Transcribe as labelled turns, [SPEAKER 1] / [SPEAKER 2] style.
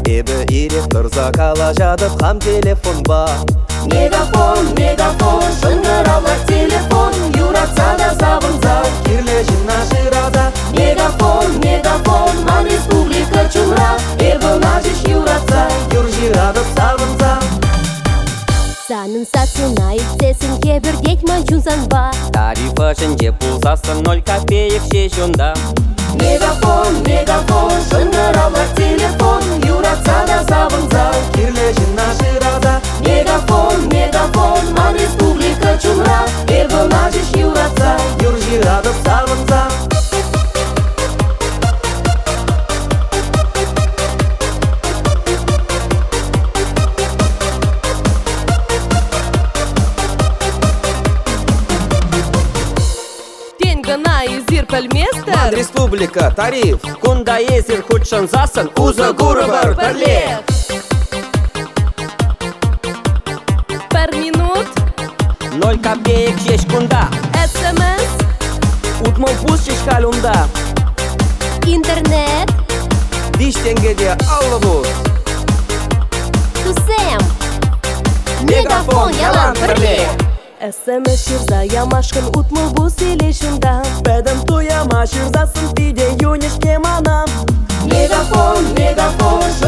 [SPEAKER 1] Эбі ирек тұрза кала жадып хам телефон ба.
[SPEAKER 2] Мегафон, мегафон, шыңғыралар телефон, юратса да забынса,
[SPEAKER 1] Кирлешін нашырада.
[SPEAKER 2] Мегафон, мегафон, ман республика чумра, эбі нажиш юратса,
[SPEAKER 1] Юр жирадып сабынса.
[SPEAKER 2] Санын сатсына итсесін кебір детман чунсан ба.
[SPEAKER 3] Тарифы жінде пулсасын 0 копеек шешунда.
[SPEAKER 2] Мегафон, мегафон, шыңғыралар телефон, юратса да забынса,
[SPEAKER 1] Кирлешін нашырада.
[SPEAKER 2] Мегафон, мегафон, ман республика чумра, эбі нажиш юратса,
[SPEAKER 1] Юр жирадып сабынса.
[SPEAKER 4] Тенгана изир пәлместер.
[SPEAKER 1] Ман республика тариф.
[SPEAKER 3] Кунда езір худшын засын, узы гуры бар бірле.
[SPEAKER 4] Per minut
[SPEAKER 3] 0 копеек шеш кунда.
[SPEAKER 4] SMS
[SPEAKER 3] Утмон пус шеш калунда.
[SPEAKER 2] интернет,
[SPEAKER 1] 5 теңгеде аллы бұл.
[SPEAKER 2] тусем, Мегафон ялан бірле.
[SPEAKER 4] SMS шырза ямашқын утмыл бұс елешінда.
[SPEAKER 3] Бәдім туя машырзасын тиде юнеш кеманам.
[SPEAKER 2] Мегафон, мегафон,